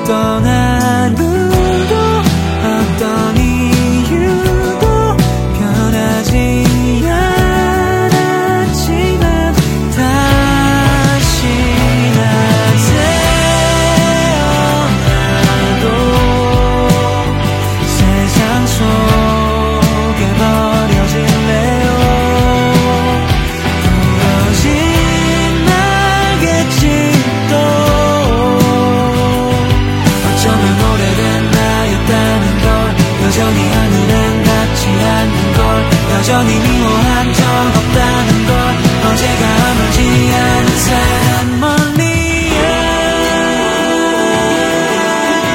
어떤 하루도 어떤 이유도 변하지 않았지만 다시 날 태어나도 세상 속에 버려질래요. 부러진 나겠지 또 어쩌면 오래된 나였다는 걸 여전히 하늘엔 닿지 않는 걸 여전히 미워한 적 없다는 걸 어제가 아물지 않은 사람